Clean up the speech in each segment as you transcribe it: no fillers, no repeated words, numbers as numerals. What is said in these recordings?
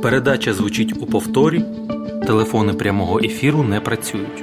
Передача звучить у повторі, телефони прямого ефіру не працюють.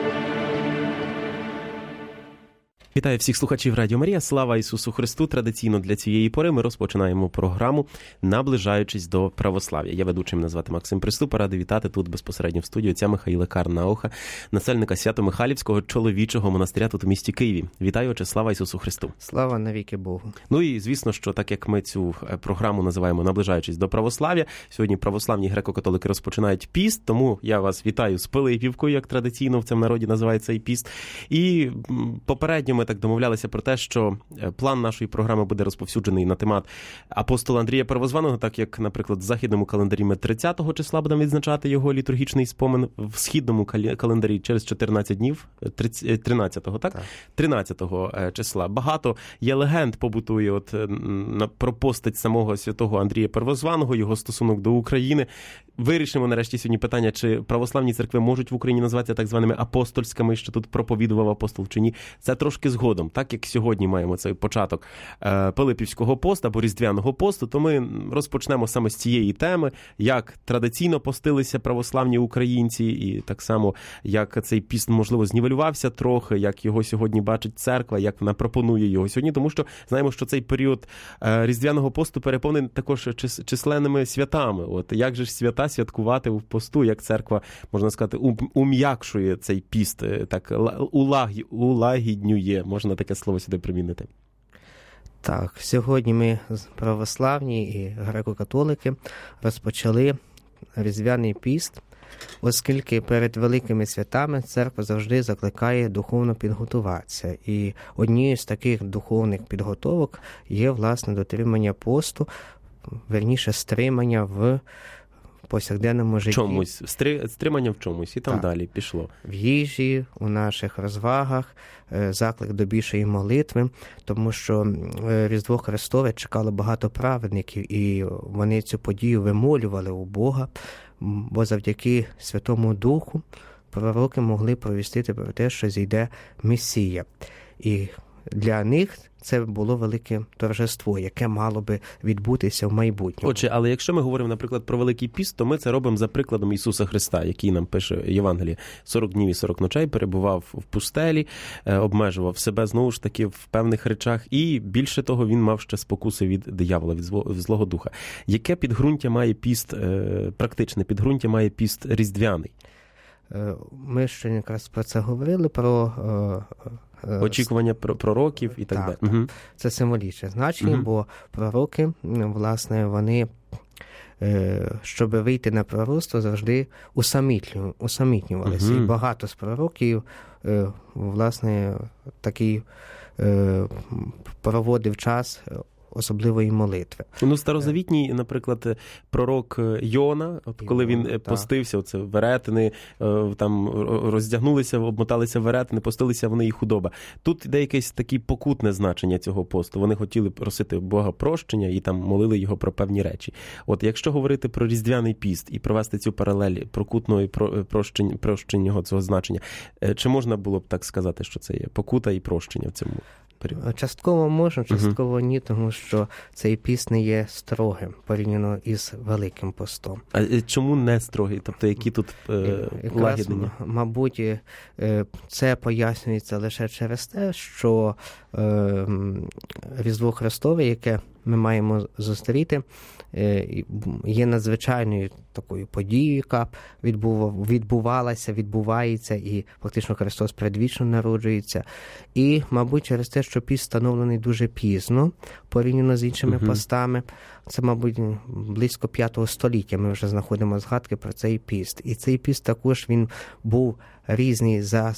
Вітаю всіх слухачів Радіо Марія. Слава Ісусу Христу! Традиційно для цієї пори ми розпочинаємо програму «Наближаючись до православ'я». Я ведучий, мене звати Максим Приступа. Радий вітати тут безпосередньо в студії отця Михаїла Карнауха, насельника Свято-Михайлівського чоловічого монастиря тут у місті Києві. Вітаю, отче, слава Ісусу Христу! Слава навіки Богу! Ну і, звісно, що так як ми цю програму називаємо «Наближаючись до православ'я», сьогодні православні греко-католики розпочинають піст, тому я вас вітаю з Пилипівкою, як традиційно в цьому народі називається цей піст. І попередньо ми так домовлялися про те, що план нашої програми буде розповсюджений на темат апостола Андрія Первозваного, так як, наприклад, в західному календарі ми 30-го числа будемо відзначати його літургічний спомин, в східному календарі через 14 днів, 13-го, так? 13-го числа. Багато є легенд побутує про постать самого святого Андрія Первозваного, його стосунок до України. Вирішимо нарешті сьогодні питання, чи православні церкви можуть в Україні називатися так званими апостольськими, що тут проповідував апостол, чи ні. Це трошки згодом. Так як сьогодні маємо цей початок Пилипівського посту або Різдвяного посту, то ми розпочнемо саме з цієї теми, як традиційно постилися православні українці, і так само, як цей піст, можливо, знівелювався трохи, як його сьогодні бачить церква, як вона пропонує його сьогодні, тому що знаємо, що цей період Різдвяного посту переповнений також численними святами. Як же ж свята святкувати в посту, як церква, можна сказати, ум'якшує цей піст, так улагіднює, можна таке слово сюди примінити. Так, сьогодні ми, православні і греко-католики, розпочали Різдвяний піст, оскільки перед великими святами церква завжди закликає духовно підготуватися. І однією з таких духовних підготовок є, власне, дотримання посту, верніше, стримання в повсякденному житті. Чомусь, стримання в чомусь, і там далі пішло. В їжі, у наших розвагах, заклик до більшої молитви, тому що Різдво Христове чекало багато праведників, і вони цю подію вимолювали у Бога, бо завдяки Святому Духу пророки могли провістити про те, що зійде Месія. І для них це було велике торжество, яке мало би відбутися в майбутньому. Отже, але якщо ми говоримо, наприклад, про Великий піст, то ми це робимо за прикладом Ісуса Христа, який нам пише Євангеліє. 40 днів і 40 ночей перебував в пустелі, обмежував себе, знову ж таки, в певних речах, і більше того, він мав ще спокуси від диявола, від Злого Духа. Яке підґрунтя має піст, практичне підґрунтя має піст різдвяний? Ми ще якраз про це говорили, про очікування пророків і так далі. Угу. Це символічне значення, бо пророки, власне, вони, щоб вийти на пророцтво, завжди усамітнювалися. І багато з пророків, власне, такий проводив час особливої молитви. Старозавітній, наприклад, пророк Йона, коли він постився, оце веретени, там роздягнулися, обмоталися веретени, постилися вони і худоба. Тут йде якесь таке покутне значення цього посту. Вони хотіли просити Бога прощення і там молили його про певні речі. Якщо говорити про Різдвяний піст і провести цю паралель покутного і прощення цього значення, чи можна було б так сказати, що це є покута і прощення в цьому? Частково можна, частково ні, тому що цей піст не є строгим порівняно із Великим постом. А чому не строгий? Тобто, які тут лагіднення? Мабуть, це пояснюється лише через те, що Різдво Христове, яке ми маємо зустріти, є надзвичайною такою подією, яка відбувається, і фактично Христос предвічно народжується. І, мабуть, через те, що піст встановлений дуже пізно, порівняно з іншими постами, це, мабуть, близько 5 століття ми вже знаходимо згадки про цей піст. І цей піст також він був різний за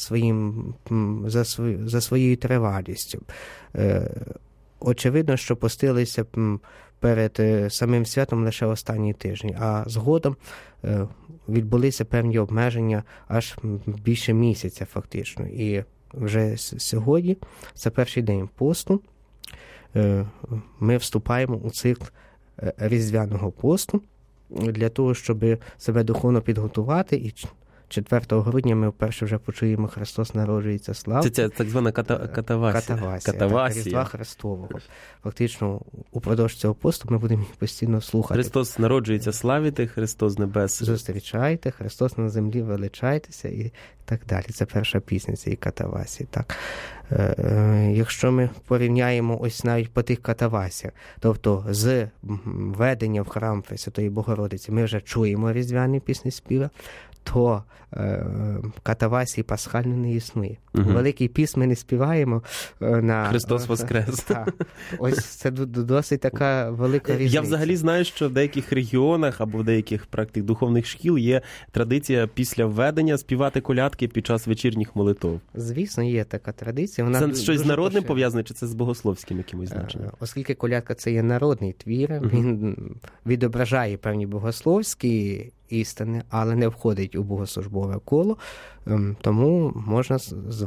своєю тривалістю. Очевидно, що постилися перед самим святом лише останні тижні, а згодом відбулися певні обмеження аж більше місяця фактично. І вже сьогодні, це перший день посту, ми вступаємо у цикл Різдвяного посту для того, щоб себе духовно підготувати і 4 грудня ми вперше вже почуємо «Христос народжується, слава». Це так звана катавасія. Так, Різдва Христового. Фактично, упродовж цього посту ми будемо постійно слухати. Христос народжується, славіте, Христос з небес. Зустрічайте, Христос на землі, величайтеся і так далі. Це перша пісня цієї катавасії. Так. Якщо ми порівняємо ось навіть по тих катавасіях, тобто з введення в храм Пресвятої Богородиці ми вже чуємо різдвяні пісні співи, то катавасії пасхальної не існує. Великий піст ми не співаємо на... Христос воскрес. Так. Ось це досить така велика різниця. Я взагалі знаю, що в деяких регіонах або в деяких практик духовних шкіл є традиція після введення співати колядки під час вечірніх молитов. Звісно, є така традиція. Вона це щось з народним пов'язане, чи це з богословським якимось значенням? Оскільки колядка – це є народний твір, він відображає певні богословські істини, але не входить у богослужбове коло, тому можна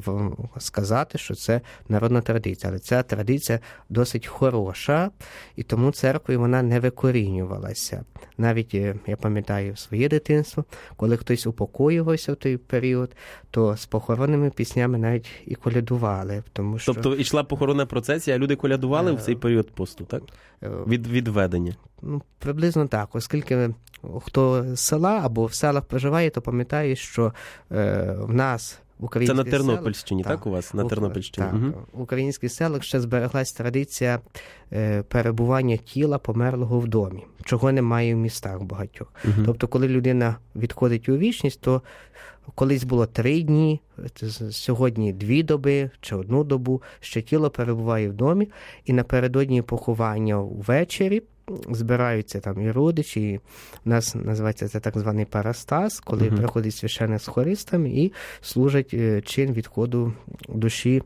сказати, що це народна традиція. Але ця традиція досить хороша, і тому церквою вона не викорінювалася. Навіть, я пам'ятаю своє дитинство, коли хтось упокоювався в той період, то з похоронними піснями навіть і колядували. Тому що... Тобто йшла похоронна процесія, а люди колядували в цей період посту, так? Від введення? Ну, приблизно так, оскільки хто з села або в селах проживає, то пам'ятає, що в нас в українських селах... Це на Тернопільщині, так у вас? На Тернопільщині. Так, в українських селах ще збереглась традиція перебування тіла померлого в домі, чого немає в містах багатьох. Тобто, коли людина відходить у вічність, то колись було 3 дні, сьогодні 2 доби чи 1 добу, ще тіло перебуває в домі, і напередодні поховання ввечері збираються там і родичі, і у нас називається це так званий парастас, коли приходить священник з хористами і служить чин відходу душі,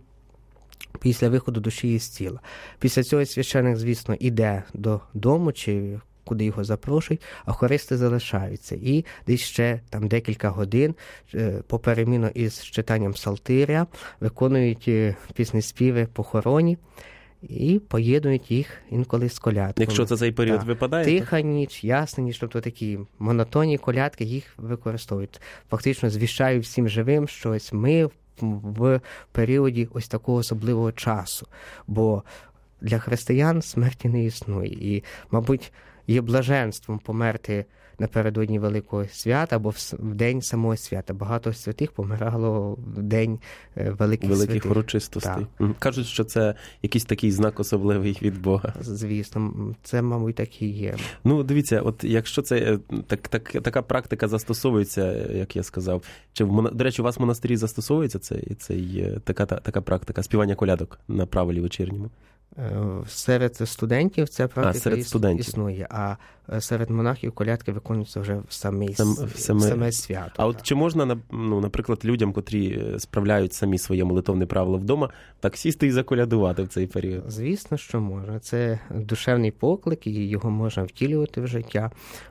після виходу душі із тіла. Після цього священник, звісно, іде додому, чи куди його запрошують, а хористи залишаються. І десь ще там декілька годин поперемінно із читанням псалтиря виконують пісні співи похороні і поєднують їх інколи з колядками. Якщо це цей період випадає? Тиха ніч, ясна ніч, тобто такі монотонні колядки, їх використовують. Фактично звіщають всім живим, що ось ми в періоді ось такого особливого часу. Бо для християн смерті не існує. І, мабуть, є блаженством померти напередодні Великого свята або в день самого свята. Багато святих помирало в день великих урочистостей. Кажуть, що це якийсь такий знак особливий від Бога. Звісно, це, мабуть, так і є. Ну, дивіться, от якщо це така практика застосовується, як я сказав, чи до речі, у вас в монастирі застосовується така практика співання колядок на правилі вечірньому? Серед студентів ця практика існує, а серед монахів колядки виконуються вже в саме свято. А от чи можна, наприклад, людям, котрі справляють самі своє молитовне правило вдома, так сісти і заколядувати в цей період? Звісно, що можна. Це душевний поклик, і його можна втілювати в життя.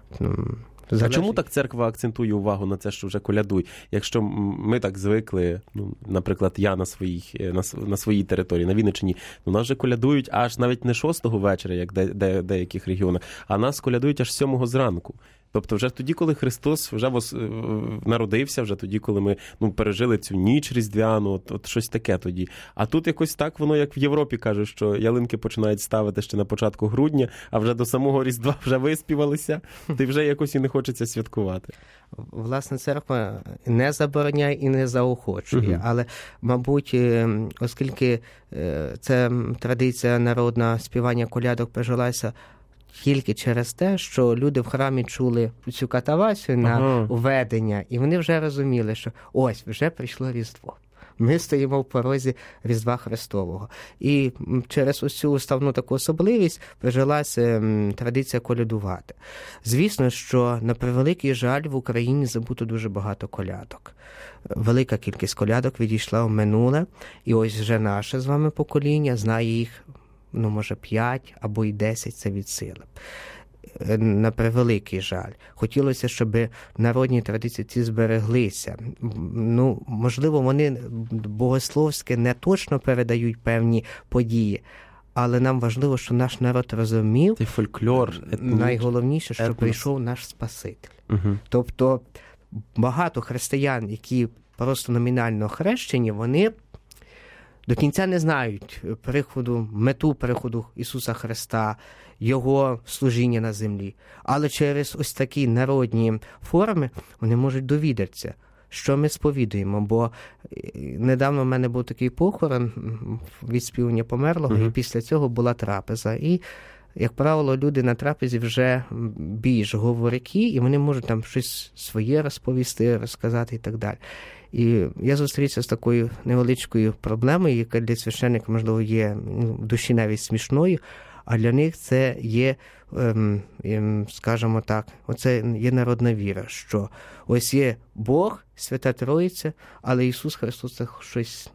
А чому так церква акцентує увагу на це, що вже колядуй? Якщо ми так звикли, наприклад, я на своїй території, на Вінниччині, нас вже колядують аж навіть не 6-го вечора, як в деяких регіонах, а нас колядують аж 7-го зранку. Тобто вже тоді, коли Христос вже народився, вже тоді, коли ми пережили цю ніч різдвяну, от щось таке тоді. А тут якось так воно, як в Європі кажуть, що ялинки починають ставити ще на початку грудня, а вже до самого Різдва вже виспівалися, то вже якось і не хочеться святкувати. Власне, церква не забороняє і не заохочує, але, мабуть, оскільки ця традиція народна співання колядок прижилася тільки через те, що люди в храмі чули цю катавасію на введення, і вони вже розуміли, що ось, вже прийшло Різдво. Ми стоїмо в порозі Різдва Христового. І через ось цю уставну таку особливість прижилася традиція колядувати. Звісно, що на превеликий жаль в Україні забуто дуже багато колядок. Велика кількість колядок відійшла в минуле, і ось вже наше з вами покоління знає їх, може 5 або й 10 це від сили. На превеликий жаль. Хотілося, щоб народні традиції ці збереглися. Можливо, вони богословськи не точно передають певні події, але нам важливо, що наш народ розумів, фольклор, найголовніше, що прийшов наш Спаситель. Тобто багато християн, які просто номінально хрещені, вони до кінця не знають мету приходу Ісуса Христа, Його служіння на землі. Але через ось такі народні форми вони можуть довідатися, що ми сповідуємо. Бо недавно в мене був такий похорон від співання померлого, і після цього була трапеза. І, як правило, люди на трапезі вже більш говоряки, і вони можуть там щось своє розповісти, розказати і так далі. І я зустрівся з такою невеличкою проблемою, яка для священника, можливо, є в душі навіть смішною, а для них це є, скажімо так, оце є народна віра, що ось є Бог, Свята Троїця, але Ісус Христос це щось,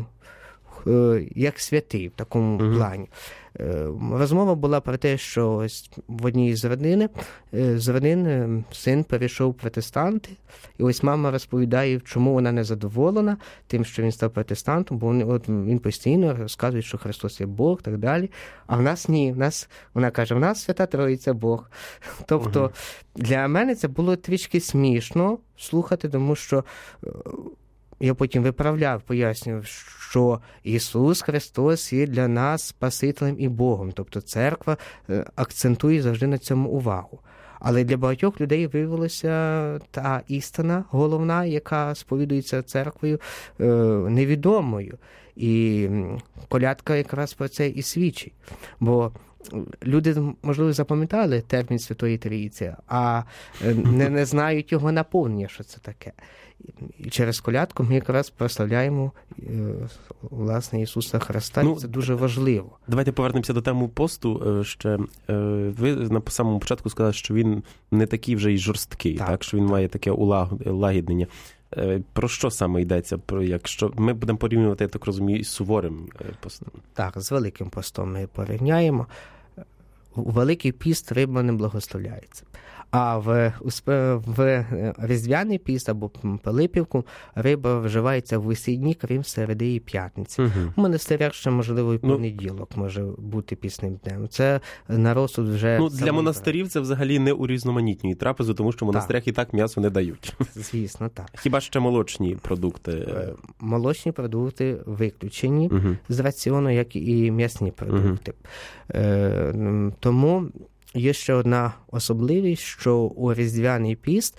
як святий в такому плані. Розмова була про те, що ось в одній з родин син перейшов в протестанти, і ось мама розповідає, чому вона не задоволена тим, що він став протестантом, бо він постійно розказує, що Христос є Бог і так далі. А в нас ні. Вона каже, в нас Свята Троїця Бог. Тобто для мене це було трішки смішно слухати, тому що я потім виправляв, пояснював, що Ісус Христос є для нас Спасителем і Богом. Тобто церква акцентує завжди на цьому увагу. Але для багатьох людей виявилася та істина головна, яка сповідується церквою, невідомою. І колядка якраз про це і свідчить. Бо люди, можливо, запам'ятали термін Святої Трійці, а не знають його наповнення, що це таке. І через колядку ми якраз прославляємо, власне, Ісуса Христа, і це дуже важливо. Давайте повернемося до теми посту ще. Ви на самому початку сказали, що він не такий вже й жорсткий, так? Що він має таке улагіднення. Про що саме йдеться? Якщо ми будемо порівнювати, я так розумію, із суворим постом? Так, з Великим постом ми порівняємо. У Великий піст риба не благословляється. А в Різдвяний піст або Пилипівку риба вживається в усі дні, крім середи і п'ятниці. У монастирях ще, можливо, і понеділок може бути пісним днем. Це на розсуд вже... Для монастирів це взагалі не урізноманітнює трапезу, тому що в монастирях і так м'ясо не дають. Звісно, так. Хіба ще молочні продукти? Молочні продукти виключені з раціону, як і м'ясні продукти. Тому є ще одна особливість, що у Різдвяний піст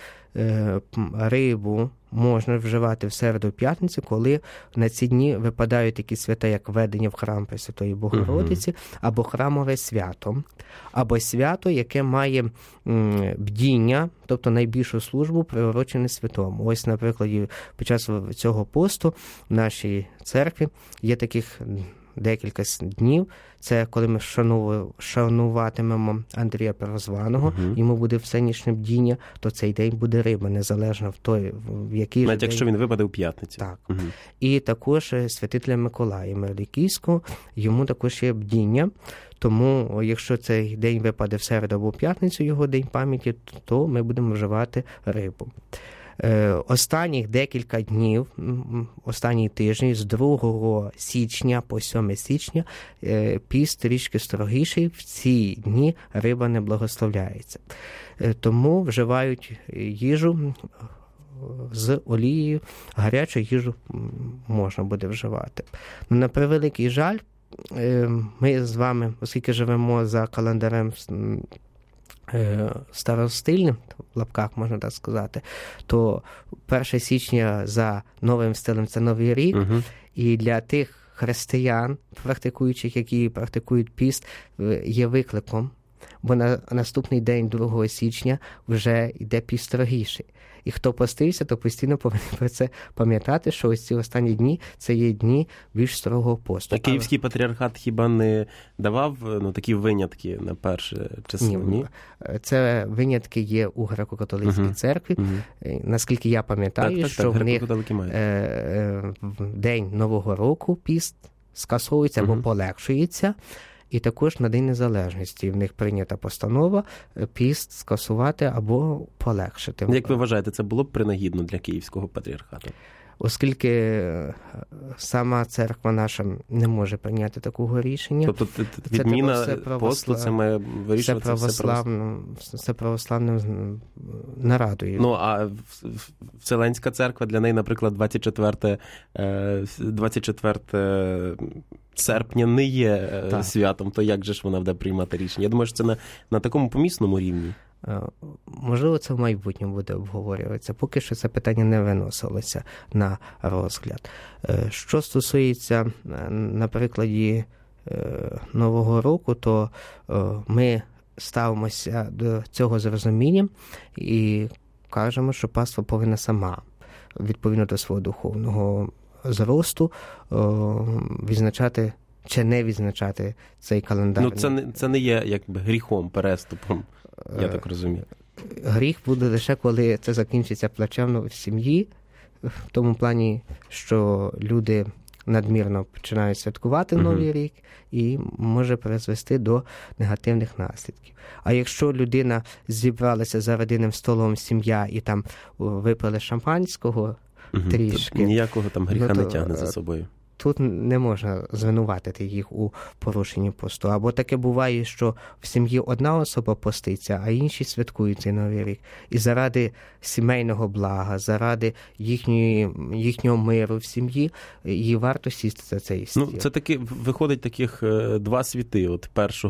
рибу можна вживати в середу-п'ятницю, коли на ці дні випадають такі свята, як ведення в храм Пресвятої Богородиці, або храмове свято, або свято, яке має бдіння, тобто найбільшу службу, приурочене святому. Ось, наприклад, під час цього посту в нашій церкві є таких декілька днів. Це коли ми шануватимемо Андрія Первозваного, йому буде всенічне бдіння, то цей день буде риба, незалежно в який навіть якщо він випаде у п'ятницю. Так. І також святителя Миколая Мелікійського, йому також є бдіння. Тому, якщо цей день випаде в середу або п'ятницю, його день пам'яті, то ми будемо вживати рибу. Останніх декілька днів, останні тижні, з 2 січня по 7 січня, піст трішки строгіший, в ці дні риба не благословляється. Тому вживають їжу з олією, гарячу їжу можна буде вживати. На превеликий жаль, ми з вами, оскільки живемо за календарем старостильним, в лапках можна так сказати, то 1 січня за новим стилем це Новий рік, і для тих християн, практикуючих, які практикують піст, є викликом, бо на наступний день, 2 січня, вже йде піст строгіший. І хто постився, то постійно повинен про це пам'ятати, що ось ці останні дні – це є дні більш строгого посту. А Київський патріархат хіба не давав такі винятки на перше число? Ні. Це винятки є у греко-католицькій церкві. Наскільки я пам'ятаю, що в них в день Нового року піст скасовується або полегшується. І також на День Незалежності в них прийнята постанова піст скасувати або полегшити. Як ви вважаєте, це було б принагідно для Київського патріархату? оскільки сама церква наша не може прийняти такого рішення. Тобто відміна посту це має вирішуватися це православним нарадою. Ну, а Вселенська церква, для неї, наприклад, 24 серпня не є святом, то як же ж вона буде приймати рішення? Я думаю, що це на такому помісному рівні. Можливо, це в майбутньому буде обговорюватися. Поки що це питання не виносилося на розгляд. Що стосується, на прикладі Нового року, то ми ставимося до цього з розумінням і кажемо, що паства повинна сама, відповідно до свого духовного зросту, відзначати чи не відзначати цей календар. Ну, це не є якби гріхом, переступом, я так розумію. Гріх буде лише, коли це закінчиться плачевно в сім'ї, в тому плані, що люди надмірно починають святкувати Новий рік і може призвести до негативних наслідків. А якщо людина зібралася за родинним столом, сім'я, і там випили шампанського трішки. Ніякого там гріха не тягне за собою. Тут не можна звинуватити їх у порушенні посту. Або таке буває, що в сім'ї одна особа поститься, а інші святкують цей Новий рік. І заради сімейного блага, заради їхнього миру в сім'ї, їй варто сісти за цей стіл. Ну, це таки виходить таких два світи. От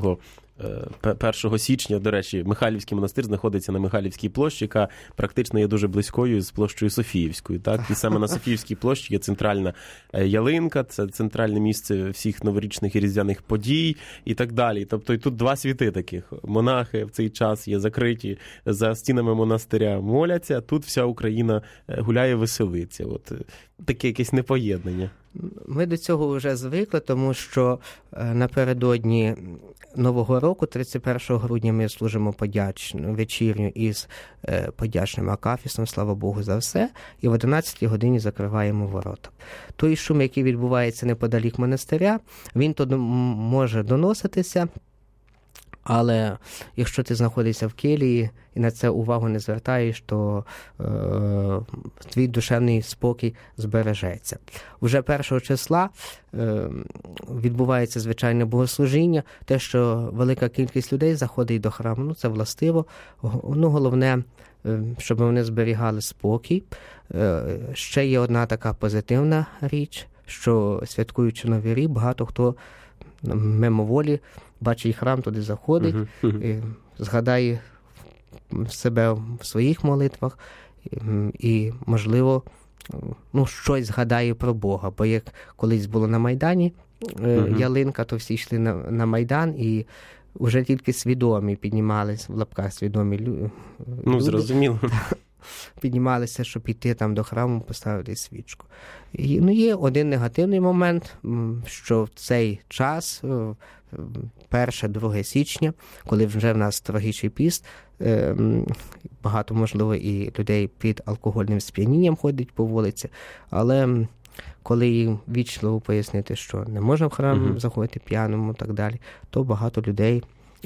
1 січня, до речі, Михайлівський монастир знаходиться на Михайлівській площі, яка практично є дуже близькою з площею Софіївською. Так? І саме на Софіївській площі є центральна ялинка, це центральне місце всіх новорічних і різдвяних подій і так далі. Тобто і тут два світи таких. Монахи в цей час є закриті за стінами монастиря, моляться, тут вся Україна гуляє, веселиться. От таке якесь непоєднання. Ми до цього вже звикли, тому що напередодні Нового року, 31 грудня, ми служимо подячну вечірню із подячним акафістом, слава Богу за все, і в 11 годині закриваємо ворота. Той шум, який відбувається неподалік монастиря, він туди може доноситися, але якщо ти знаходишся в келії і на це увагу не звертаєш, то твій душевний спокій збережеться. Уже 1 числа відбувається звичайне богослужіння, те, що велика кількість людей заходить до храму, ну це властиво. Ну, головне, щоб вони зберігали спокій. Ще є одна така позитивна річ, що святкуючи Новий рік, багато хто мимоволі бачить храм, туди заходить, згадає себе в своїх молитвах і, можливо, щось згадає про Бога. Бо як колись було на Майдані ялинка, то всі йшли на Майдан і вже тільки свідомі піднімались, в лапках свідомі люди. Ну, зрозуміло. Піднімалися, щоб піти там до храму, поставити свічку. І, є один негативний момент, що в цей час, 1-2 січня, коли вже в нас строгіший піст, багато, можливо, і людей під алкогольним сп'янінням ходять по вулиці, але коли їм вічливо пояснити, що не можна в храм заходити п'яному і так далі, то багато людей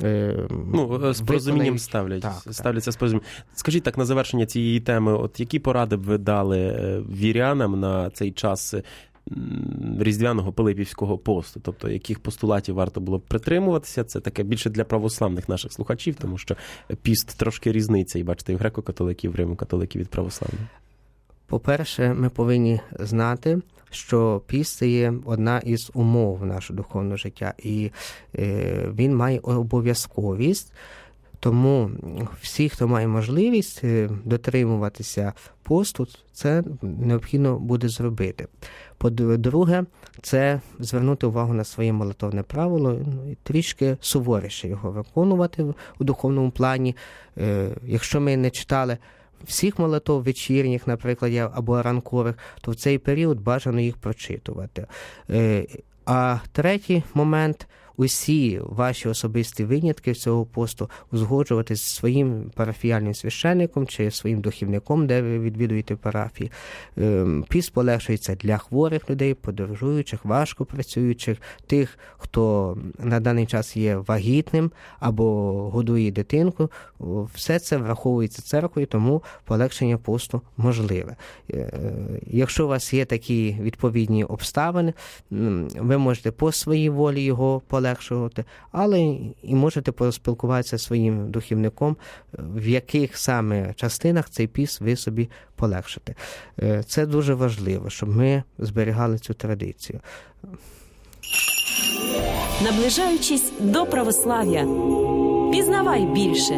з порозумінням ставляться з порозумінням. Скажіть так, на завершення цієї теми, от які поради б ви дали вірянам на цей час різдвяного Пилипівського посту? Тобто, яких постулатів варто було б притримуватися? Це таке більше для православних наших слухачів, тому що піст трошки різниця, і бачите, і в греко-католиків, в римо-католиків від православних. По-перше, ми повинні знати, що піст – це є одна із умов нашого духовного життя, і він має обов'язковість. Тому всі, хто має можливість дотримуватися посту, це необхідно буде зробити. По-друге, це звернути увагу на своє молитовне правило і трішки суворіше його виконувати у духовному плані. Якщо ми не читали всіх молитов вечірніх, наприклад, або ранкових, то в цей період бажано їх прочитувати. А третій момент – усі ваші особисті винятки цього посту узгоджувати з своїм парафіяльним священником чи своїм духовником, де ви відвідуєте парафії. Піст полегшується для хворих людей, подорожуючих, важко працюючих, тих, хто на даний час є вагітним або годує дитинку. Все це враховується церквою, тому полегшення посту можливе. Якщо у вас є такі відповідні обставини, ви можете по своїй волі його полегшувати, але і можете поспілкуватися зі своїм духовником, в яких саме частинах цей піст ви собі полегшите. Це дуже важливо, щоб ми зберігали цю традицію. Наближаючись до православ'я, пізнавай більше.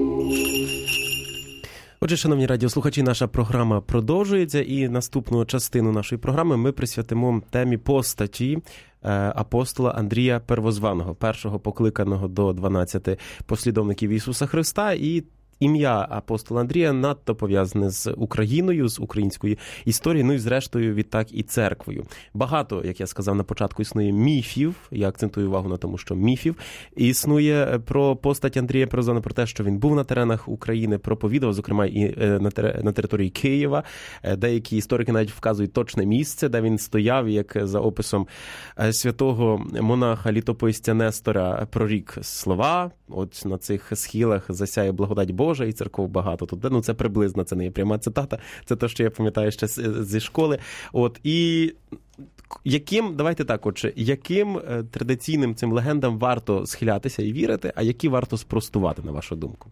Отже, шановні радіослухачі, наша програма продовжується, і наступну частину нашої програми ми присвятимо темі постаті апостола Андрія Первозваного, першого покликаного до 12 послідовників Ісуса Христа. І ім'я апостола Андрія надто пов'язане з Україною, з українською історією, ну і зрештою відтак і церквою. Багато, як я сказав на початку, існує міфів, я акцентую увагу на тому, що міфів існує про постать Андрія Первозваного, про те, що він був на теренах України, проповідав, зокрема і на території Києва. Деякі історики навіть вказують точне місце, де він стояв, як за описом святого монаха літописця Нестора прорік слова, от на цих схилах засяє благодать Божа, і церков багато тут. Ну, це приблизно, це не є пряма цитата, це те, що я пам'ятаю ще зі школи. От, і давайте так, отже, яким традиційним цим легендам варто схилятися і вірити, а які варто спростувати, на вашу думку?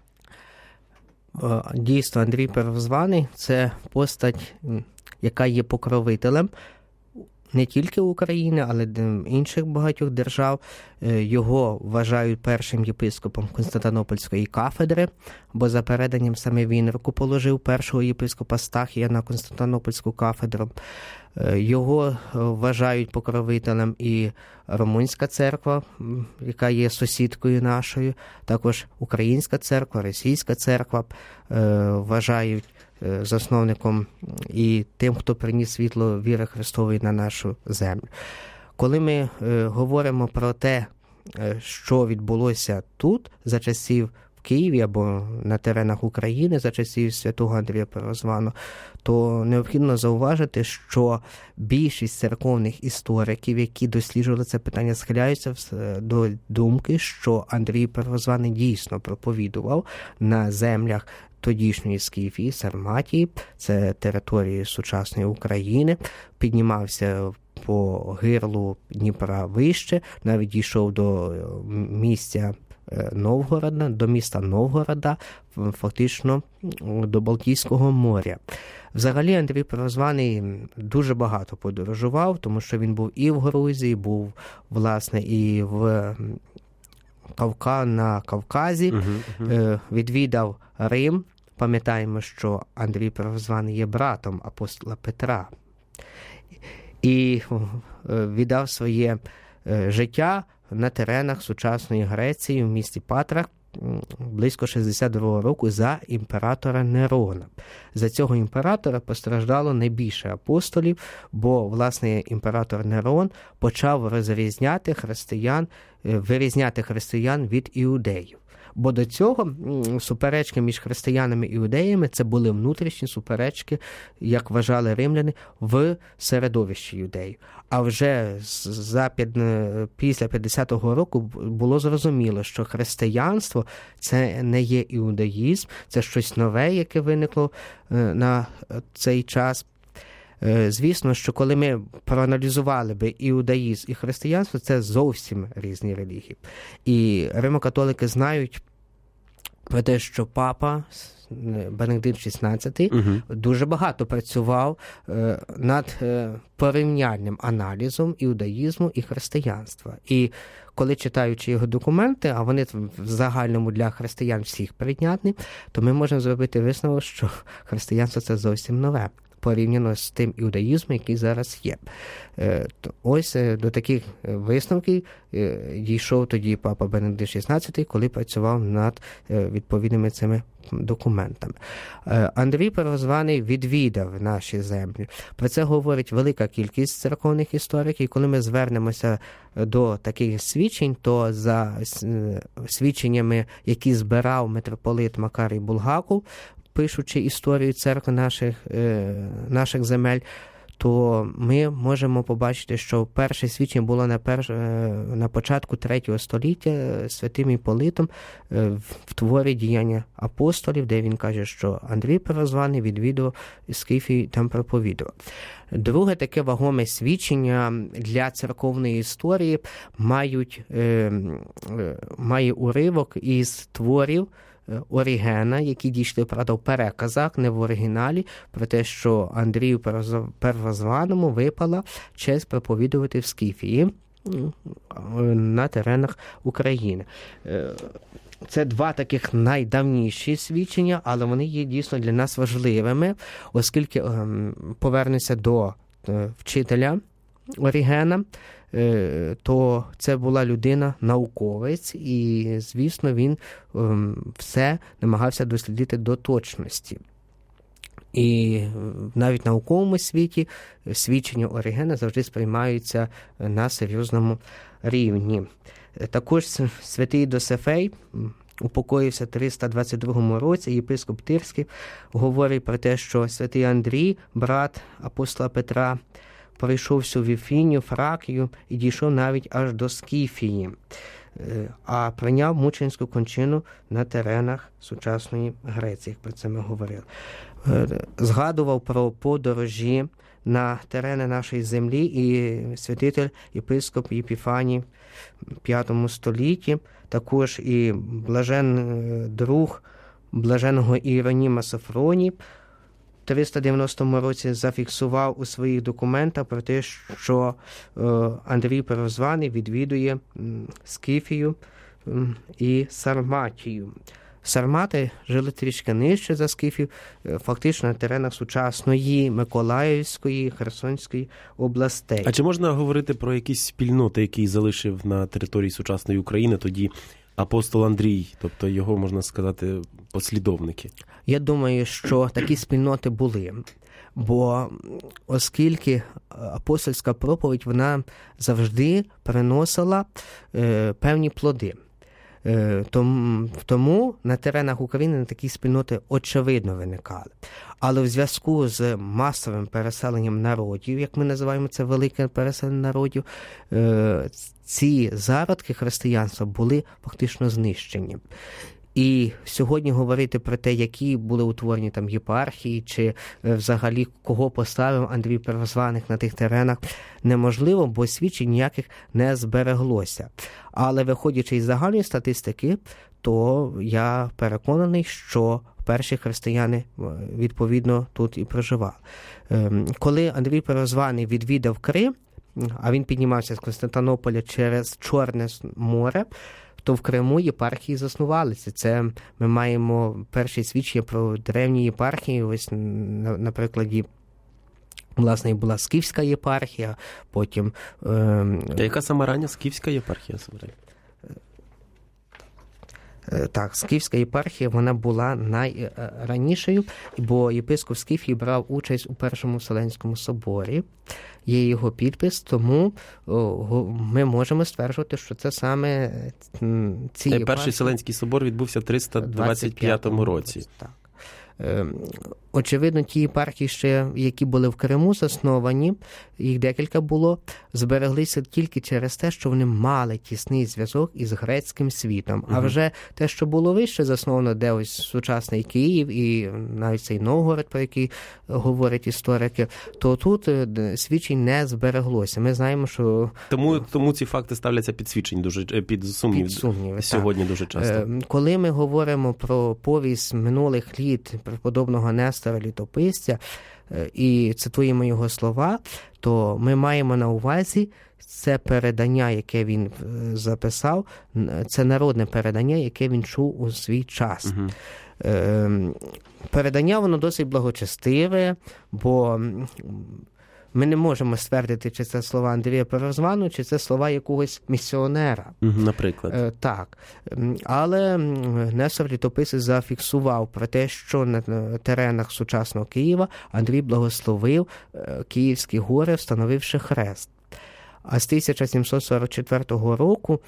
Дійсно, Андрій Первозваний – це постать, яка є покровителем не тільки України, але й інших багатьох держав. Його вважають першим єпископом Константинопольської кафедри, бо за переданням саме він рукоположив першого єпископа Стахія на Константинопольську кафедру. Його вважають покровителем і Румунська церква, яка є сусідкою нашою, також Українська церква, Російська церква вважають засновником і тим, хто приніс світло віри Христової на нашу землю. Коли ми говоримо про те, що відбулося тут за часів в Києві або на теренах України за часів святого Андрія Первозваного, то необхідно зауважити, що більшість церковних істориків, які досліджували це питання, схиляються до думки, що Андрій Первозваний дійсно проповідував на землях тодішньої Скіфії, Сарматії, це території сучасної України, піднімався по гирлу Дніпра вище, навіть дійшов до місця Новгорода, до міста Новгорода, фактично до Балтійського моря. Взагалі Андрій Первозваний дуже багато подорожував, тому що він був і в Грузії, був, власне, і на Кавказі, відвідав Рим. Пам'ятаємо, що Андрій Первозваний є братом апостола Петра. І віддав своє життя на теренах сучасної Греції в місті Патра близько 62 року за імператора Нерона. За цього імператора постраждало найбільше апостолів, бо, власне, імператор Нерон почав вирізняти християн від іудеїв. Бо до цього суперечки між християнами і іудеями – це були внутрішні суперечки, як вважали римляни, в середовищі юдеїв. А вже після 50-го року було зрозуміло, що християнство – це не є іудаїзм, це щось нове, яке виникло на цей час. Звісно, що коли ми проаналізували би іудаїзм і християнство, це зовсім різні релігії. І римокатолики знають про те, що папа Бенедикт XVI дуже багато працював над порівняльним аналізом іудаїзму і християнства. І коли читаючи його документи, а вони в загальному для християн всіх прийнятні, то ми можемо зробити висновок, що християнство – це зовсім нове. порівняно з тим іудаїзмом, який зараз є. Ось до таких висновків дійшов тоді папа Бенедикт XVI, коли працював над відповідними цими документами. Андрій Первозваний відвідав наші землі. Про це говорить велика кількість церковних істориків. І коли ми звернемося до таких свідчень, то за свідченнями, які збирав митрополит Макарій Булгаков, пишучи історію церкви наших земель, то ми можемо побачити, що перше свідчення було на початку 3 століття святим Іполитом в творі «Діяння апостолів», де він каже, що Андрій Первозваний відвідував Скіфію і там проповідував. Друге таке вагоме свідчення для церковної історії має уривок із творів Орігена, які дійшли, правда, в переказах, не в оригіналі, про те, що Андрію Первозваному випала честь проповідувати в Скіфії на теренах України. Це два таких найдавніші свідчення, але вони є дійсно для нас важливими, оскільки повернуся до вчителя Орігена, то це була людина-науковець, і, звісно, він все намагався дослідити до точності. І навіть в науковому світі свідчення Орігена завжди сприймаються на серйозному рівні. Також святий Досифей упокоївся в 322 році, єпископ Тирський говорить про те, що святий Андрій, брат апостола Петра, пройшов всю Віфінію, Фракію і дійшов навіть аж до Скіфії, а прийняв мученицьку кончину на теренах сучасної Греції, як про це ми говорили. Згадував про подорожі на терени нашої землі і святитель єпископ Єпіфаній в V столітті, також і друг блаженного Іероніма Софроній в 390 році зафіксував у своїх документах про те, що Андрій Первозваний відвідує Скіфію і Сарматію. Сармати жили трішки нижче за Скіфів, фактично на теренах сучасної Миколаївської, Херсонської областей. А чи можна говорити про якісь спільноти, які залишив на території сучасної України тоді апостол Андрій, тобто його, можна сказати, послідовники? Я думаю, що такі спільноти були, бо оскільки апостольська проповідь, вона завжди приносила певні плоди. Тому на теренах України такі спільноти очевидно виникали. Але в зв'язку з масовим переселенням народів, як ми називаємо це велике переселення народів, ці зародки християнства були фактично знищені. І сьогодні говорити про те, які були утворені там єпархії, чи взагалі кого поставив Андрій Первозваних на тих теренах, неможливо, бо свідчень ніяких не збереглося. Але виходячи із загальної статистики, то я переконаний, що перші християни, відповідно, тут і проживали. Коли Андрій Первозваний відвідав Крим, а він піднімався з Константинополя через Чорне море, то в Криму єпархії заснувалися. Це ми маємо перші свідчення про древні єпархії, ось на прикладі, власне, була Скіфська єпархія, потім... Яка сама рання Скіфська єпархія? Так, Скіфська єпархія, вона була найранішою, бо єпископ Скіфії брав участь у Першому Вселенському соборі. Є його підпис, тому ми можемо стверджувати, що це саме ці єпархії. Перший Вселенський собор відбувся в 325 році. Так. Очевидно, ті єпархії ще, які були в Криму засновані, їх декілька було, збереглися тільки через те, що вони мали тісний зв'язок із грецьким світом. А вже те, що було вище засновано, де ось сучасний Київ і навіть цей Новгород, про який говорять історики, то тут свідчень не збереглося. Ми знаємо, що... Тому ці факти ставляться під сумнів сьогодні дуже часто. Коли ми говоримо про повість минулих літ преподобного Нестора Літописця і цитуємо його слова, то ми маємо на увазі це передання, яке він записав, це народне передання, яке він чув у свій час. Передання воно досить благочестиве, бо ми не можемо ствердити, чи це слова Андрія Первозваного, чи це слова якогось місіонера. Наприклад. Так. Але Нестор Літописець зафіксував про те, що на теренах сучасного Києва Андрій благословив Київські гори, встановивши хрест. А з 1744 року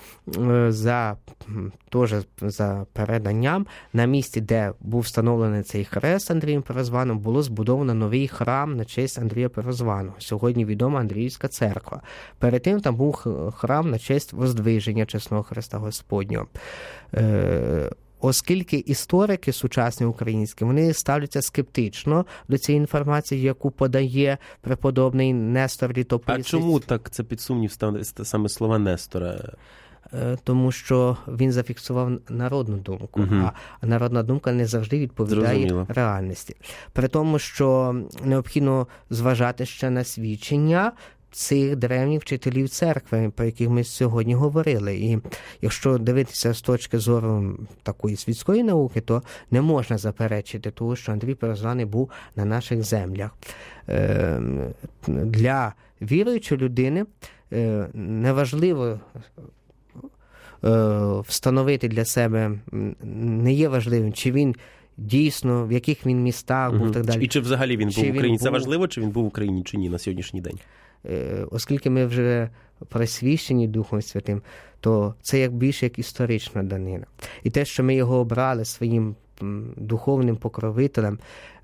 теж за переданням, на місці, де був встановлений цей хрест Андрієм Первозваним, було збудовано новий храм на честь Андрія Первозваного. Сьогодні відома Андріївська церква. Перед тим там був храм на честь Воздвиження Чесного Христа Господнього. Оскільки історики сучасні українські, вони ставляться скептично до цієї інформації, яку подає преподобний Нестор Літописець. А чому так це під сумнів саме слова Нестора? Тому що він зафіксував народну думку, а народна думка не завжди відповідає реальності. При тому, що необхідно зважати ще на свідчення цих древніх вчителів церкви, про яких ми сьогодні говорили. І якщо дивитися з точки зору такої світської науки, то не можна заперечити того, що Андрій Первозваний був на наших землях. Для віруючої людини неважливо встановити для себе, не є важливим, чи він дійсно, в яких він містах був, так далі. І чи взагалі він був в Україні? Це важливо, чи він був в Україні, чи ні на сьогоднішній день? Оскільки ми вже просвіщені Духом Святим, то це більше як історична данина. І те, що ми його обрали своїм духовним покровителем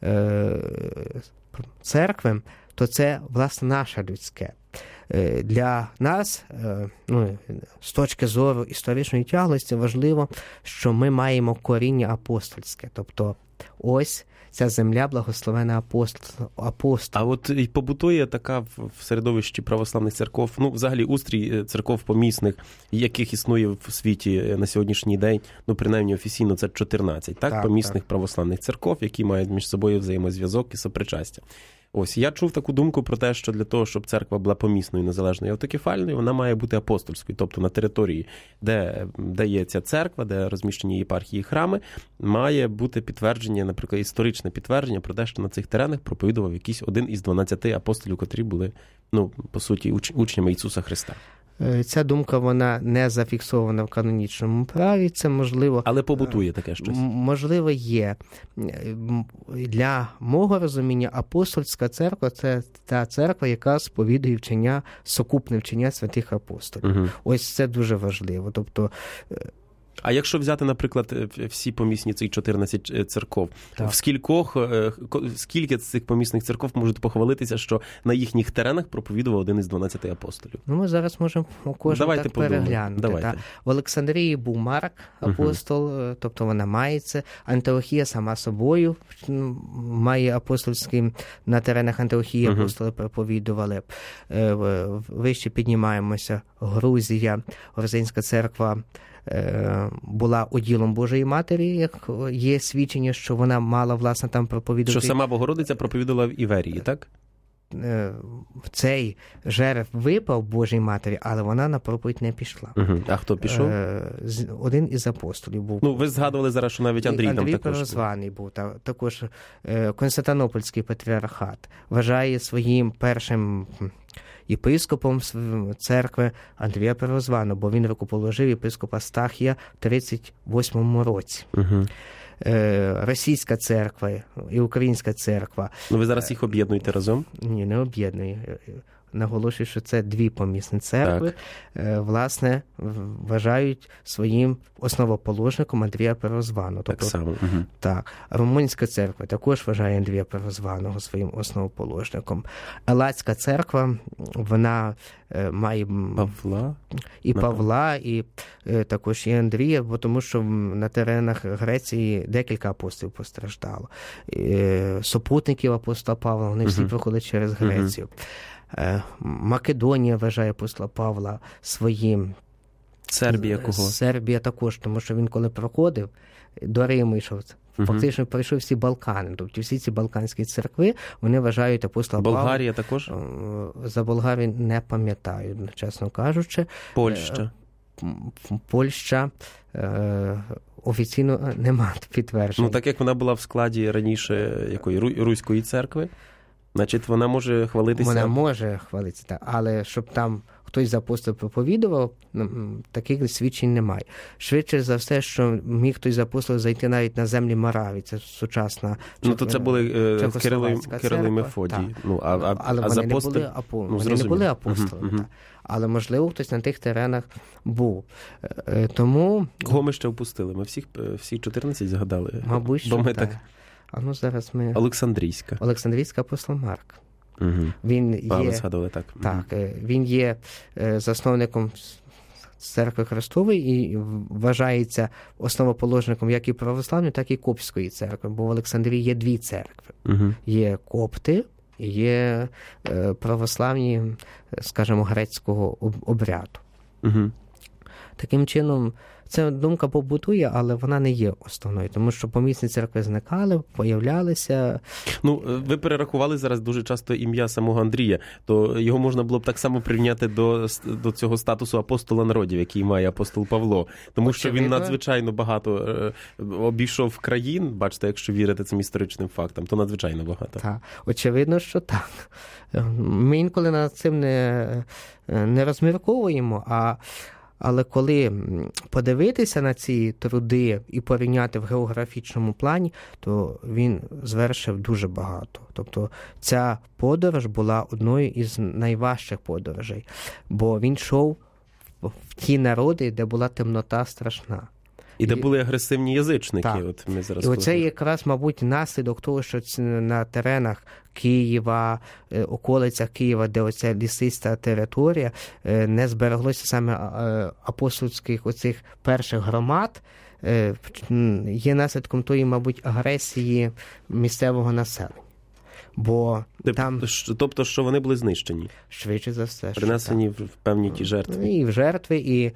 церкви, то це, власне, наше людське. Для нас, з точки зору історичної тяглості, важливо, що ми маємо коріння апостольське. Тобто, ось ця земля благословена апостол. А от і побутує така в середовищі православних церков, взагалі устрій церков помісних, яких існує в світі на сьогоднішній день, принаймні офіційно це 14, так? Помісних православних церков, які мають між собою взаємозв'язок і сопричастя. Ось, я чув таку думку про те, що для того, щоб церква була помісною, незалежною і автокефальною, вона має бути апостольською. Тобто на території, де є ця церква, де розміщені єпархії і храми, має бути підтвердження, наприклад, історичне підтвердження про те, що на цих теренах проповідував якийсь один із 12 апостолів, котрі були, по суті, учнями Ісуса Христа. Ця думка, вона не зафіксована в канонічному праві, це можливо... Але побутує таке щось. Можливо, є. Для мого розуміння, апостольська церква – це та церква, яка сповідує вчення, сукупне вчення святих апостолів. Ось це дуже важливо. Тобто... А якщо взяти, наприклад, всі помісні цих 14 церков, скільки з цих помісних церков можуть похвалитися, що на їхніх теренах проповідував один із 12 апостолів? Ми зараз можемо кожен так переглянути. В Олександрії був Марк, апостол, тобто вона має це. Антиохія сама собою має апостольський, на теренах Антиохії апостоли проповідували. Вище піднімаємося, Грузія, Грузинська церква була уділом Божої Матері, як є свідчення, що вона мала, власне, там проповідувати. Що сама Богородиця проповідувала в Іверії, так? Цей жереб випав Божій Матері, але вона на проповідь не пішла. А хто пішов? Один із апостолів був. Ви згадували зараз, що навіть Андрій там також. Андрій Первозваний був. Також Константинопольський патріархат вважає своїм першим єпископом церкви Андрія Первозваного, бо він рукоположив єпископа Стахія в 38-му році. Російська церква і українська церква. Ви зараз їх об'єднуєте разом? Ні, не об'єдную. Наголошую, що це дві помісні церкви, власне, вважають своїм основоположником Андрія Первозваного. Так само. Так. Румунська церква також вважає Андрія Первозваного своїм основоположником. Елатська церква, вона має Павла, і також і Андрія, бо тому що на теренах Греції декілька апостолів постраждало. Супутників апостола Павла, вони всі проходять через Грецію. Македонія вважає апостола Павла своїм. Сербія кого? Сербія також, тому що він коли проходив, до Риму йшов, фактично пройшов всі Балкани. Тобто всі ці балканські церкви, вони вважають апостола Павла. Болгарія також? За Болгарію не пам'ятаю, чесно кажучи. Польща? Польща, офіційно нема підтверджень. Ну, так як вона була в складі раніше якої Руської церкви, значить, вона може хвалитися... Вона може хвалитися, так. Але щоб там хтось з апостолів проповідував, таких свідчень немає. Швидше за все, що міг хтось з апостолів зайти навіть на землі Моравії, це сучасна... Ну, то це були Кирило і Мефодій. Ну, але вони не були апостолами. Але, можливо, хтось на тих теренах був. Тому... Кого ми ще впустили? Ми всі 14 згадали? Мабуть, що так. Зараз ми... Олександрійська апостол Марк. Угу. Він є... згадували, так. Так, він є засновником Церкви Христової і вважається основоположником як і православної, так і Коптської церкви, бо в Олександрії є дві церкви. Угу. Є копти, є православні, скажімо, грецького обряду. Угу. Таким чином, ця думка побутує, але вона не є основною, тому що помісні церкви зникали, появлялися. Ну, ви перерахували зараз дуже часто ім'я самого Андрія, то його можна було б так само прирівняти до цього статусу апостола народів, який має апостол Павло. Тому що він надзвичайно багато обійшов країн, бачите, якщо вірити цим історичним фактам, то надзвичайно багато. Так, очевидно, що так. Ми інколи над цим не розмірковуємо, але коли подивитися на ці труди і порівняти в географічному плані, то він звершив дуже багато. Тобто ця подорож була одною із найважчих подорожей, бо він йшов в ті народи, де була темнота страшна. І де були агресивні язичники. Так. От ми зараз і оце якраз, мабуть, наслідок того, що на теренах Києва, околицях Києва, де оця лісиста територія, не збереглося саме апостольських оцих перших громад, є наслідком тої, мабуть, агресії місцевого населення. Бо там... Тобто, що вони були знищені? Швидше за все. Принесені в певні ті жертви. І в жертви, і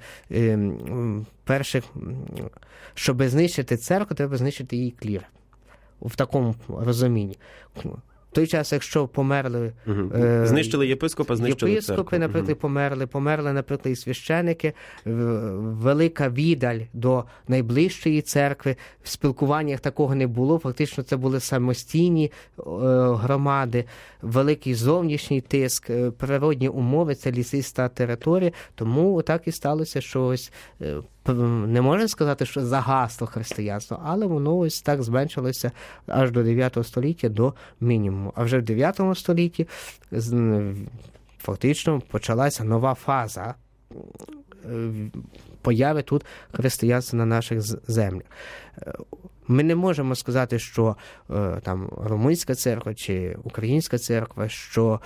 перших, щоб знищити церкву, треба знищити її клір. В такому розумінні. В той час, якщо померли... Знищили єпископа, знищили єпископи, наприклад, померли, наприклад, і священики, велика віддаль до найближчої церкви, в спілкуваннях такого не було, фактично це були самостійні громади, великий зовнішній тиск, природні умови, це лісиста територія, тому так і сталося, що ось не можна сказати, що загасло християнство, але воно ось так зменшилося аж до 9 століття, до мінімуму. А вже в 9 столітті фактично почалася нова фаза появи тут християнства на наших землях. Ми не можемо сказати, що там Румунська церква чи Українська церква, що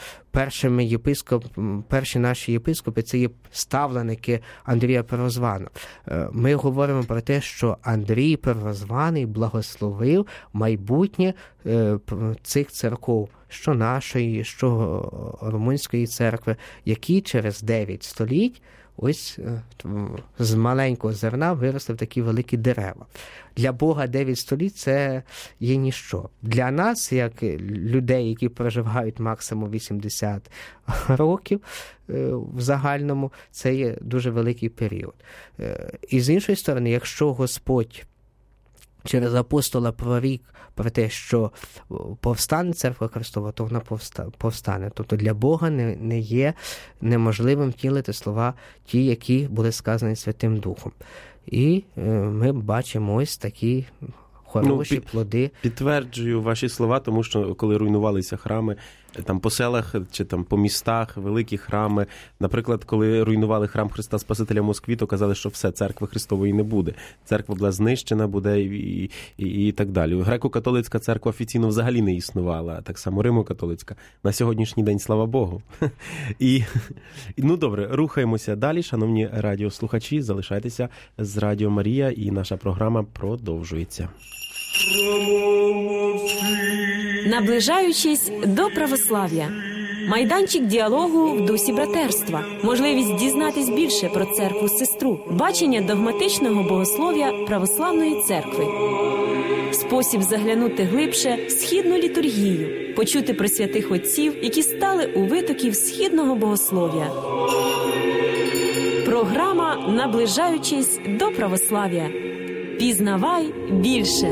перші наші єпископи – це є ставленики Андрія Первозваного. Ми говоримо про те, що Андрій Первозваний благословив майбутнє цих церков, що нашої, що Румунської церкви, які через 9 століть ось з маленького зерна виросли такі великі дерева. Для Бога 9 століть – це є ніщо. Для нас, як людей, які проживають максимум 80 років в загальному, це є дуже великий період. І з іншої сторони, якщо Господь через апостола прорік про те, що повстане Церква Христова, то вона повстане. Тобто для Бога не є неможливим втілити слова ті, які були сказані Святим Духом. І ми бачимо ось такі хороші плоди. Підтверджую ваші слова, тому що коли руйнувалися храми, там по селах чи там по містах, великі храми, наприклад, коли руйнували храм Христа Спасителя в Москві, то казали, що все, церкви Христової не буде. Церква була знищена, буде і так далі. Греко-католицька церква офіційно взагалі не існувала, так само Римо-католицька. На сьогоднішній день, слава Богу. Ну добре, рухаємося далі. Шановні радіослухачі, залишайтеся з Радіо Марія, і наша програма продовжується. Наближаючись до православ'я. Майданчик діалогу в дусі братерства. Можливість дізнатись більше про церкву-сестру. Бачення догматичного богослов'я православної церкви. Спосіб заглянути глибше в східну літургію. Почути про святих отців, які стали у витоків східного богослов'я. Програма «Наближаючись до православ'я». Пізнавай більше.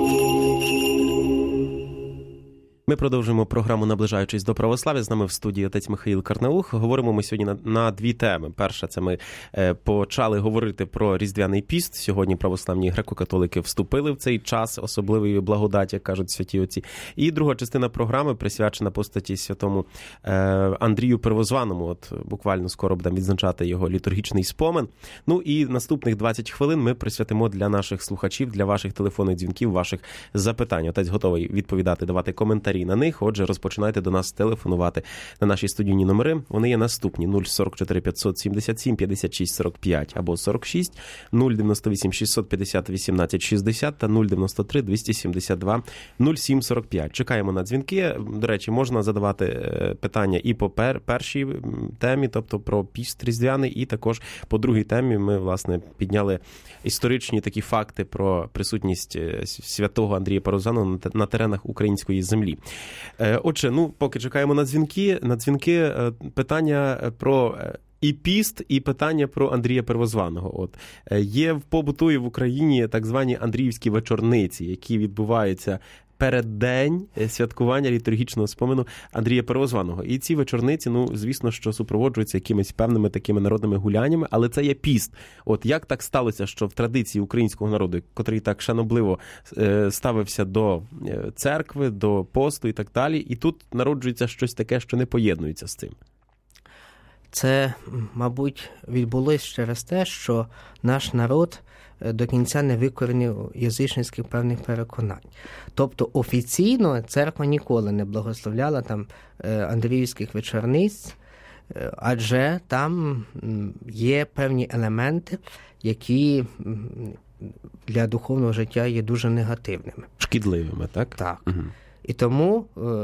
Ми продовжуємо програму «Наближаючись до православ'я». З нами в студії отець Михаїл Карнаух. Говоримо ми сьогодні на дві теми. Перша – це ми почали говорити про Різдвяний піст. Сьогодні православні греко-католики вступили в цей час особливої благодаті, як кажуть святі отці. І друга частина програми присвячена постаті святому Андрію Первозваному. От буквально скоро будемо відзначати його літургічний спомин. Ну і наступних 20 хвилин ми присвятимо для наших слухачів, для ваших телефонних дзвінків, ваших запитань. Отець готовий відповідати, давати коментарі на них. Отже, розпочинайте до нас телефонувати на наші студійні номери. Вони є наступні: 044 577 56 45 або 46, 098 650 18 60 та 093 272 07 45. Чекаємо на дзвінки. До речі, можна задавати питання і по першій темі, тобто про піст різдвяний, і також по другій темі ми, власне, підняли історичні такі факти про присутність святого Андрія Первозваного на теренах української землі. Отже, поки чекаємо на дзвінки, питання про і піст, і питання про Андрія Первозваного. Є в побуту і в Україні так звані Андріївські вечорниці, які відбуваються переддень святкування літургічного спомену Андрія Первозваного. І ці вечорниці, звісно, що супроводжуються якимись певними такими народними гуляннями, але це є піст. Як так сталося, що в традиції українського народу, котрий так шанобливо ставився до церкви, до посту і так далі, і тут народжується щось таке, що не поєднується з цим? Це, мабуть, відбулось через те, що наш народ до кінця не викорінив язичницьких певних переконань. Тобто офіційно церква ніколи не благословляла там Андріївських вечорниць, адже там є певні елементи, які для духовного життя є дуже негативними. Шкідливими, так? Так. Угу. І тому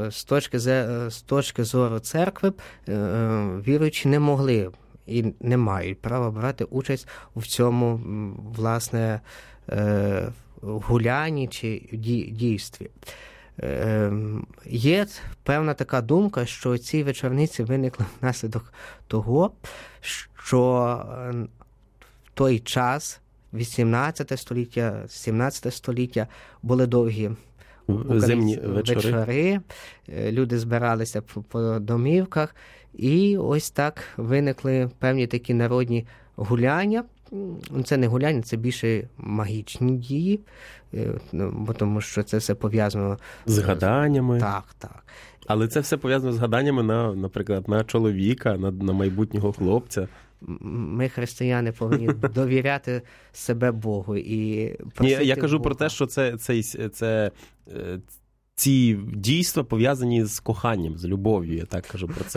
з точки зору церкви віруючі не могли і не мають права брати участь в цьому, власне, гулянні чи дійстві. Є певна така думка, що ці вечорниці виникли внаслідок того, що в той час, 18 століття, 17 століття, були довгі зимні вечори. Люди збиралися по домівках, і ось так виникли певні такі народні гуляння. Це не гуляння, це більше магічні дії, бо тому що це все пов'язано з гаданнями. Так. Але це все пов'язано з гаданнями, наприклад, на чоловіка, на майбутнього хлопця. Ми, християни, повинні довіряти себе Богу і просити Я кажу Бога. про те, що ці дійства пов'язані з коханням, з любов'ю, я так кажу про це.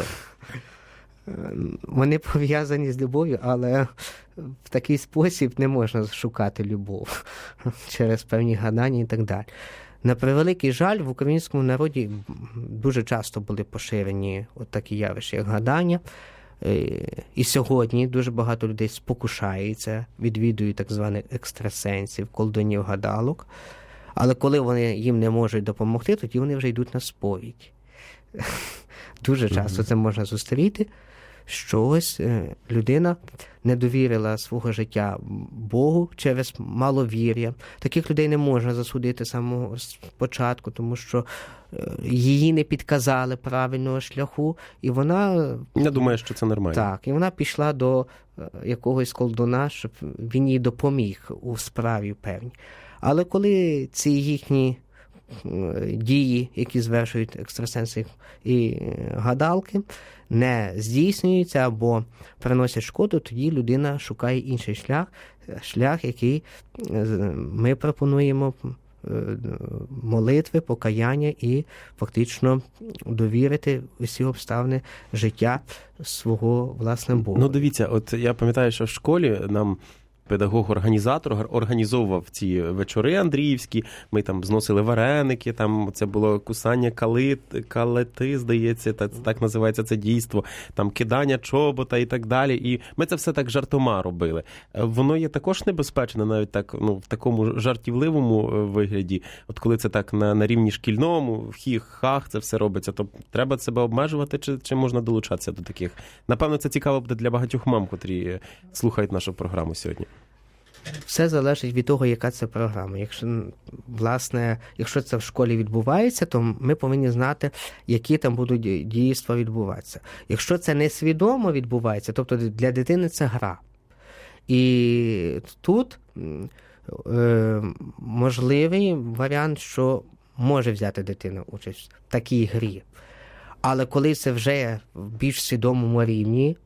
Вони пов'язані з любов'ю, але в такий спосіб не можна шукати любов через певні гадання і так далі. На превеликий жаль, в українському народі дуже часто були поширені такі явища, як гадання. І сьогодні дуже багато людей спокушається, відвідують так званих екстрасенсів, колдунів, гадалок. Але коли їм не можуть допомогти, тоді вони вже йдуть на сповідь. Дуже часто це можна зустріти, що ось людина не довірила свого життя Богу через маловір'я. Таких людей не можна засудити з самого початку, тому що її не підказали правильного шляху, і вона... Я думаю, що це нормально. Так, і вона пішла до якогось колдуна, щоб він їй допоміг у справі певній. Але коли ці їхні дії, які звершують екстрасенси і гадалки, не здійснюються або приносять шкоду, тоді людина шукає інший шлях, який ми пропонуємо: молитви, покаяння і фактично довірити усі обставини життя свого власне Богу. Дивіться, я пам'ятаю, що в школі нам педагог-організатор організовував ці вечори андріївські, ми там зносили вареники, там це було кусання калити, здається, так називається це дійство, там кидання чобота і так далі, і ми це все так жартома робили. Воно є також небезпечне, навіть так, в такому жартівливому вигляді, от коли це так на рівні шкільному, в хіх-хах це все робиться, то треба себе обмежувати, чи можна долучатися до таких? Напевно, це цікаво буде для багатьох мам, котрі слухають нашу програму сьогодні. Все залежить від того, яка це програма. Якщо це в школі відбувається, то ми повинні знати, які там будуть дійства відбуватися. Якщо це несвідомо відбувається, тобто для дитини це гра. І тут можливий варіант, що може взяти дитина участь в такій грі. Але коли це вже в більш свідомому рівні,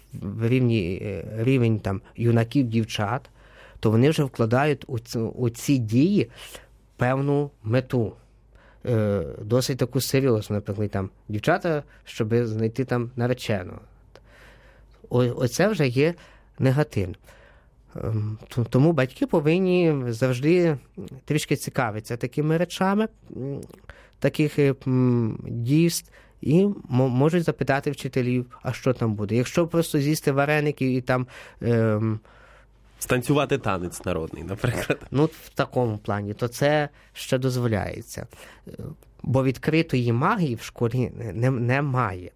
рівень там юнаків, дівчат, то вони вже вкладають у ці дії певну мету. Досить таку серйозну, наприклад, там дівчата, щоб знайти там нареченого. Оце вже є негативно. Тому батьки повинні завжди трішки цікавитися такими речами, таких дійств, і можуть запитати вчителів, а що там буде. Якщо просто з'їсти вареники і там... Станцювати танець народний, наприклад. В такому плані, то це ще дозволяється. Бо відкритої магії в школі немає.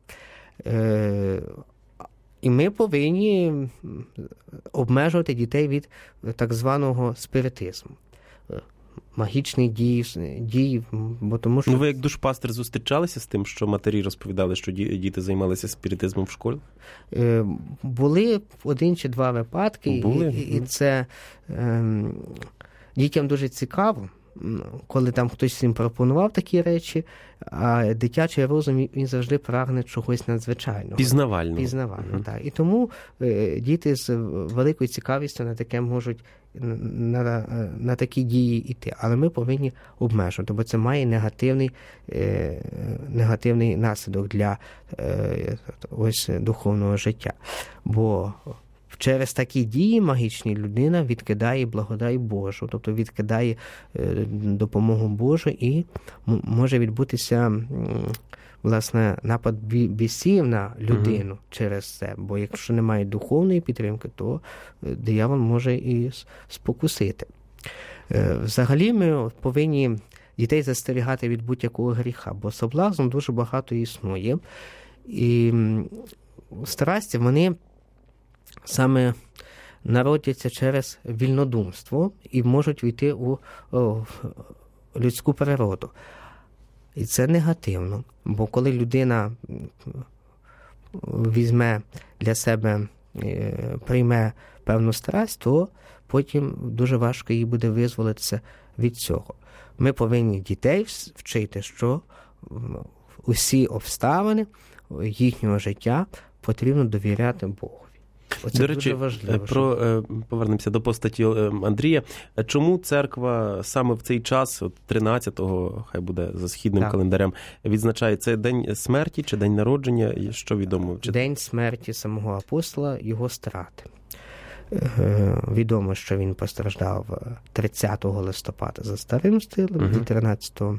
І ми повинні обмежувати дітей від так званого спіритизму. Магічний дій, бо тому що... Ви як душпастер зустрічалися з тим, що матері розповідали, що діти займалися спіритизмом в школі? Були 1 чи 2 випадки, і це дітям дуже цікаво, коли там хтось їм пропонував такі речі, а дитячий розум, він завжди прагне чогось надзвичайного. Пізнавального. Так. І тому діти з великою цікавістю на таке можуть на такі дії йти. Але ми повинні обмежувати, бо це має негативний наслідок для духовного життя. Бо через такі дії магічні людина відкидає благодать Божу, тобто відкидає допомогу Божу, і може відбутися, власне, напад бісів на людину через це. Бо якщо немає духовної підтримки, то диявол може і спокусити. Взагалі ми повинні дітей застерігати від будь-якого гріха, бо соблазн дуже багато існує. І страсті, вони саме народяться через вільнодумство і можуть війти у людську природу. І це негативно, бо коли людина візьме для себе, прийме певну страсть, то потім дуже важко їй буде визволитися від цього. Ми повинні дітей вчити, що усі обставини їхнього життя потрібно довіряти Богу. До речі, повернемося до постаті Андрія. Чому церква саме в цей час, 13-го, хай буде за східним календарем, відзначає це день смерті чи день народження? Що відомо? День смерті самого апостола, його страти. Відомо, що він постраждав 30 листопада за старим стилем, 13-го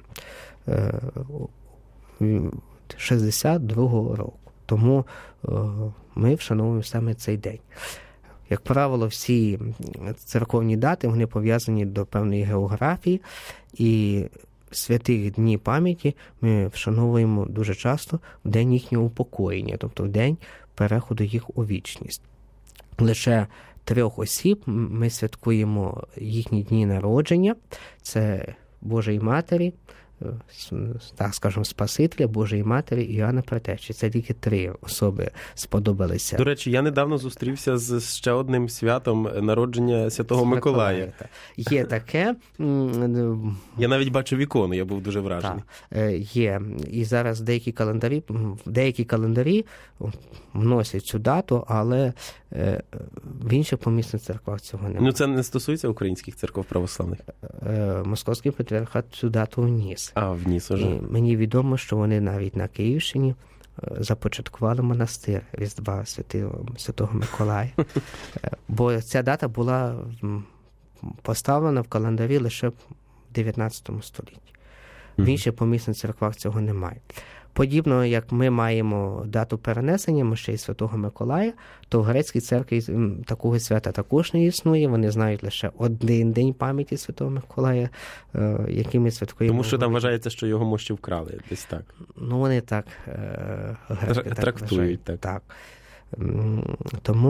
62-го року. Тому ми вшановуємо саме цей день. Як правило, всі церковні дати, вони пов'язані до певної географії, і святих дні пам'яті ми вшановуємо дуже часто в день їхнього упокоєння, тобто в день переходу їх у вічність. Лише 3 осіб ми святкуємо їхні дні народження. Це Божої Матері, так скажемо, Спасителя, Божої Матері і Іоанна Предтечі. Це тільки 3 особи сподобалися. До речі, я недавно зустрівся з ще одним святом народження Святого Миколая. Є таке. Я навіть бачив ікону, я був дуже вражений. Так, є. І зараз деякі календарі вносять цю дату, але в інших помісних церквах цього немає. Це не стосується українських церков православних? Московський патріархат цю дату вніс. Вніс уже. І мені відомо, що вони навіть на Київщині започаткували монастир Різдва Святого Миколая. Бо ця дата була поставлена в календарі лише в 19 столітті. В інших помісних церквах цього немає. Подібно, як ми маємо дату перенесення мощей Святого Миколая, то в грецькій церкві такого свята також не існує. Вони знають лише один день пам'яті Святого Миколая, який ми святкуємо. Тому що там вважається, що його мощі вкрали, десь так. Вони так трактують. Так. Тому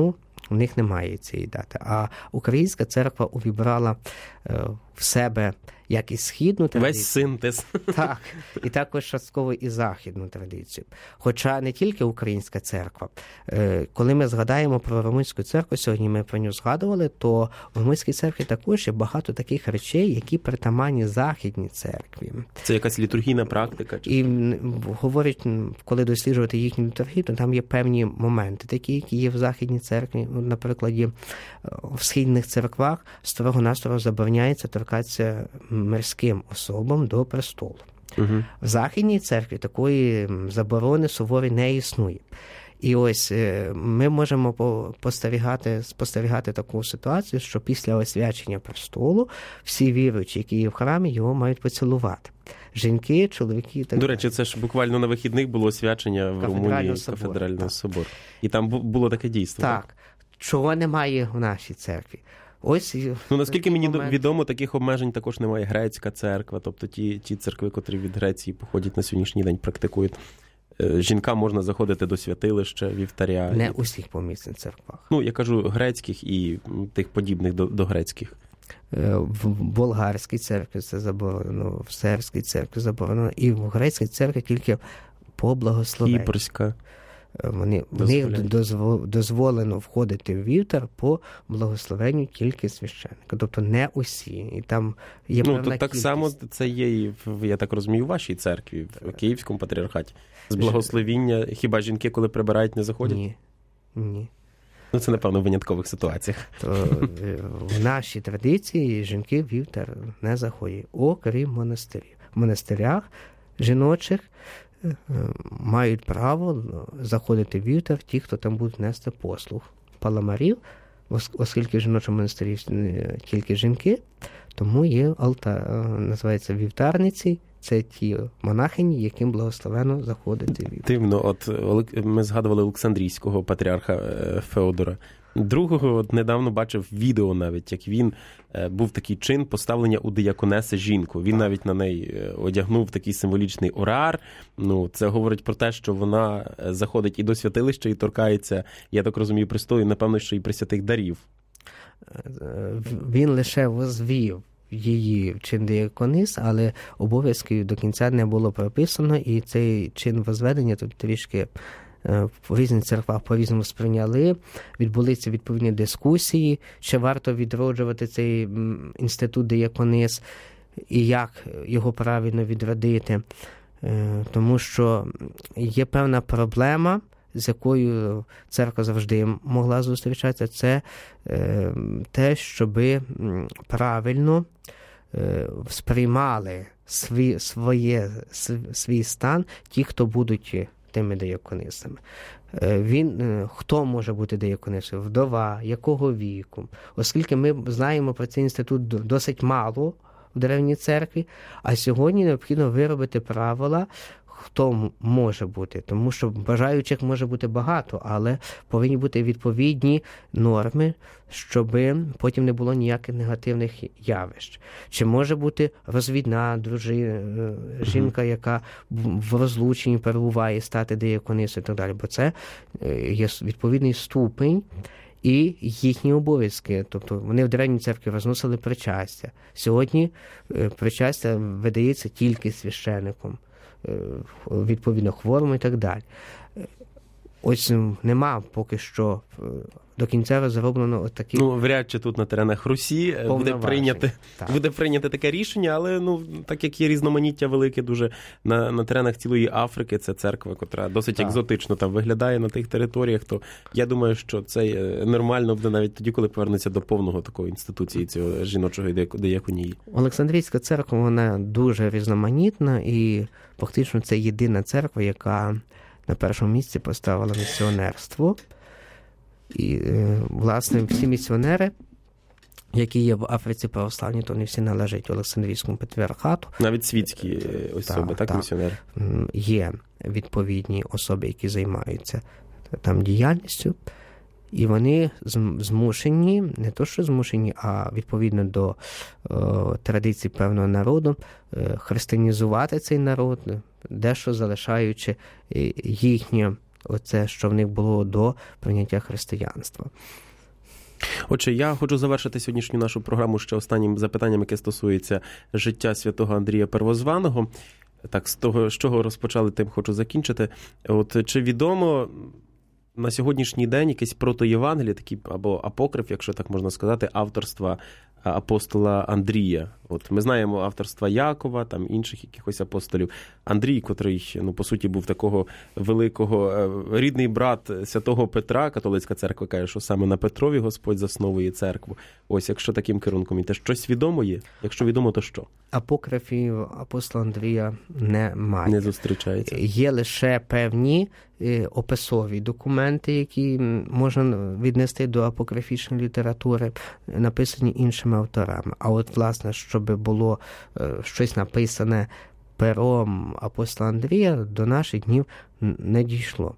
У них немає цієї дати. А Українська церква увібрала в себе як і східну традицію. Весь синтез. Так, і також частково і західну традицію. Хоча не тільки Українська церква. Коли ми згадаємо про Румунську церкву, сьогодні ми про нього згадували, то в Румунській церкві також є багато таких речей, які притаманні Західній церкві. Це якась літургійна практика? І говорять, коли досліджувати їхню літургію, то там є певні моменти, такі, які є в Західній церкві. Наприклад, в східних церквах строго-настрого забороняється торкатися мирським особам до престолу. Угу. В Західній церкві такої заборони суворої не існує. І ось ми можемо спостерігати таку ситуацію, що після освячення престолу всі віруючі, які є в храмі, його мають поцілувати. Жінки, чоловіки. До речі, це ж буквально на вихідних було освячення в Румунії Кафедрального собору. І там було таке дійство. Так. Чого немає в нашій церкві? Ось, наскільки мені відомо, таких обмежень також немає. Грецька церква, тобто ті церкви, котрі від Греції походять на сьогоднішній день, практикують. Жінкам можна заходити до святилища, вівтаря. Не у всіх помісних церквах. Я кажу грецьких і тих подібних до грецьких. В болгарській церкві це заборонено, в сербській церкві заборонено, і в грецькій церкві тільки по благословенню. Кіпрська. В них дозволено входити в вівтар по благословенню тільки священника. Тобто не усі. І там є певна то так само це є і, я так розумію, в вашій церкві, в Київському патріархаті. З благословіння хіба жінки, коли прибирають, не заходять? Ні. Це, напевно, в виняткових ситуаціях. То в нашій традиції жінки в вівтар не заходять, окрім монастирів. В монастирях жіночих мають право заходити в вівтар ті, хто там будуть нести послуг. Паламарів, оскільки в жіночому монастирі тільки жінки, тому є називається вівтарниці. Це ті монахині, яким благословено заходити в вівтар. Дивно, ми згадували Олександрійського патріарха Феодора. Другого недавно бачив відео навіть, як він був такий чин поставлення у дияконеси жінку. Він навіть на неї одягнув такий символічний орар. Це говорить про те, що вона заходить і до святилища, і торкається, я так розумію, престолу, напевно, що і пресвятих дарів. Він лише возвів її в чин дияконис, але обов'язків до кінця не було прописано, і цей чин возведення тут трішки в різних церквах по-різному сприйняли, відбулися відповідні дискусії, чи варто відроджувати цей інститут дияконис і як його правильно відродити. Тому що є певна проблема, з якою церква завжди могла зустрічатися, це те, щоб правильно сприймали свій стан ті, хто будуть тими дияконисами. Хто може бути дияконисою? Вдова, якого віку? Оскільки ми знаємо про цей інститут досить мало в Древній церкві, а сьогодні необхідно виробити правила, хто може бути. Тому що бажаючих може бути багато, але повинні бути відповідні норми, щоб потім не було ніяких негативних явищ. Чи може бути розвідна дружина, жінка, яка в розлученні перебуває, стати дияконисою і так далі. Бо це є відповідний ступень і їхні обов'язки. Тобто вони в Древній церкві розносили причастя. Сьогодні причастя видається тільки священником, відповідно хворому і так далі. Ось нема поки що до кінця розроблено такі... вряд чи тут на теренах Русі буде прийняти таке рішення, але так як є різноманіття велике дуже на теренах цілої Африки, це церква, котра досить екзотично там виглядає на тих територіях, то я думаю, що це нормально буде навіть тоді, коли повернеться до повного такої інституції цього жіночої дияконії. Олександрійська церква, вона дуже різноманітна і фактично це єдина церква, яка на першому місці поставила місіонерство. І, власне, всі місіонери, які є в Африці православні, то вони всі належать Олександрійському патріархату. Навіть світські особи, так, місіонери? Є відповідні особи, які займаються там діяльністю, і вони змушені, не то що змушені, а відповідно до традицій певного народу, християнізувати цей народ, дещо залишаючи їхнє, оце, що в них було до прийняття християнства. Отже, я хочу завершити сьогоднішню нашу програму ще останнім запитанням, яке стосується життя святого Андрія Первозваного. Так, з того, з чого розпочали, тим хочу закінчити. От чи відомо на сьогоднішній день якесь протоєвангеліє, такі або апокриф, якщо так можна сказати, авторства апостола Андрія? От ми знаємо авторства Якова, там інших якихось апостолів. Андрій, котрий, по суті, був такого великого, рідний брат святого Петра, католицька церква каже, що саме на Петрові Господь засновує церкву. Ось, якщо таким керунком іде, щось відомо є? Якщо відомо, то що? Апокрифів апостола Андрія немає. Не зустрічається. Є лише певні описові документи, які можна віднести до апокрифічної літератури, написані іншими авторами. А от, власне, щоб було щось написане пером апостола Андрія, до наших днів не дійшло.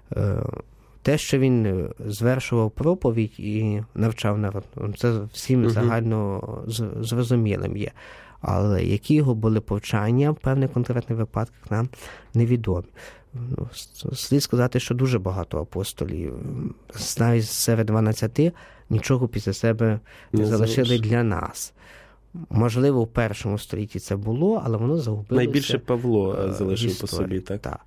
Те, що він звершував проповідь і навчав народ, це всім загально зрозумілим є. Але які його були повчання в певних конкретних випадках, нам невідомі. Слід сказати, що дуже багато апостолів, навіть серед 12, нічого після себе не залишили для нас. Можливо, в першому столітті це було, але воно загубилося. Найбільше Павло залишив по собі, так? Так.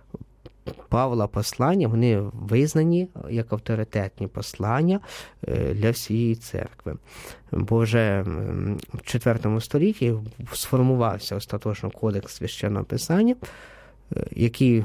Павла послання, вони визнані як авторитетні послання для всієї церкви. Бо вже в IV столітті сформувався остаточно кодекс священного писання, який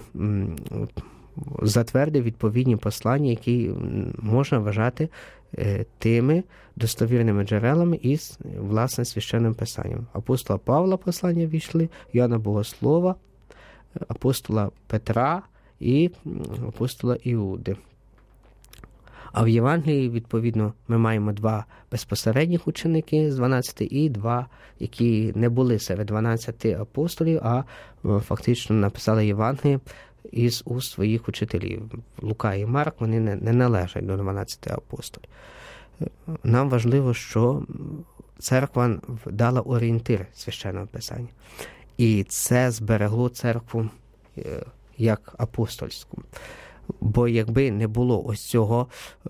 затвердив відповідні послання, які можна вважати тими достовірними джерелами із, власне, священним писанням. Апостола Павла послання війшли, Йоанна Богослова, апостола Петра і апостола Іуди. А в Євангелії, відповідно, ми маємо 2 безпосередніх ученики з 12 і 2, які не були серед 12 апостолів, а фактично написали Євангеліє із уст своїх учителів. Лука і Марк, вони не належать до 12 апостолів. Нам важливо, що церква дала орієнтир священного писання. І це зберегло церкву як апостольську. Бо якби не було ось цього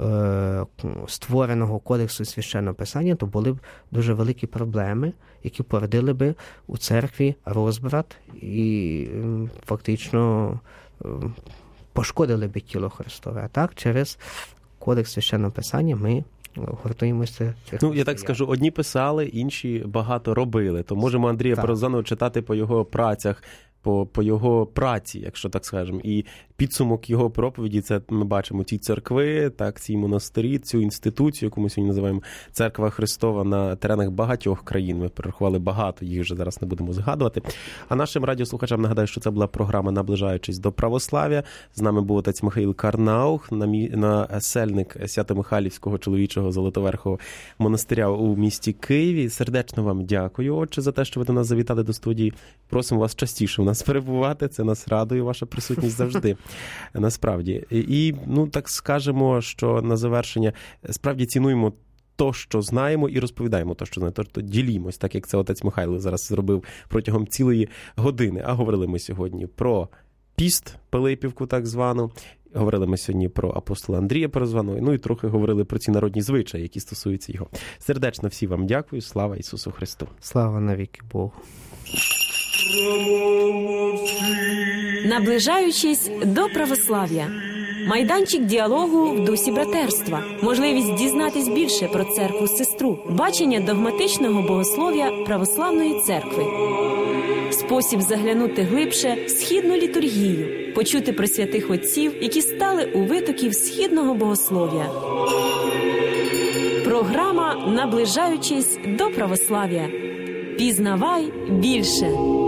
створеного кодексу священного писання, то були б дуже великі проблеми, які породили би у церкві розбрат і фактично пошкодили би тіло Христове. А так, через кодекс священного писання ми гуртуємося. Я так скажу, одні писали, інші багато робили. То можемо Андрія Первозваного читати по його працях, по його праці, якщо так скажемо. І підсумок його проповіді, це ми бачимо ці церкви, так, ці монастирі, цю інституцію, яку ми сьогодні називаємо Церква Христова на теренах багатьох країн. Ми перерахували багато, їх вже зараз не будемо згадувати. А нашим радіослухачам нагадаю, що це була програма «Наближаючись до православ'я». З нами був отець Михаїл Карнаух, насельник Свято-Михайлівського чоловічого Золотоверхового монастиря у місті Києві. Сердечно вам дякую, отче, за те, що ви до нас завітали до студії. Просимо вас частіше у нас перебувати, це нас радує, ваша присутність завжди. Насправді. І, так скажемо, що на завершення справді цінуємо то, що знаємо, і розповідаємо то, що знаємо, тобто ділімось, так як це отець Михайло зараз зробив протягом цілої години. А говорили ми сьогодні про піст, Пилипівку так звану, говорили ми сьогодні про апостола Андрія Первозваного, і трохи говорили про ці народні звичаї, які стосуються його. Сердечно всі вам дякую, слава Ісусу Христу. Слава навіки Богу. Наближаючись до православ'я. Майданчик діалогу в дусі братерства. Можливість дізнатись більше про церкву-сестру. Бачення догматичного богослов'я православної церкви. Спосіб заглянути глибше в східну літургію. Почути про святих отців, які стали у витоків східного богослов'я. Програма «Наближаючись до православ'я». Пізнавай більше.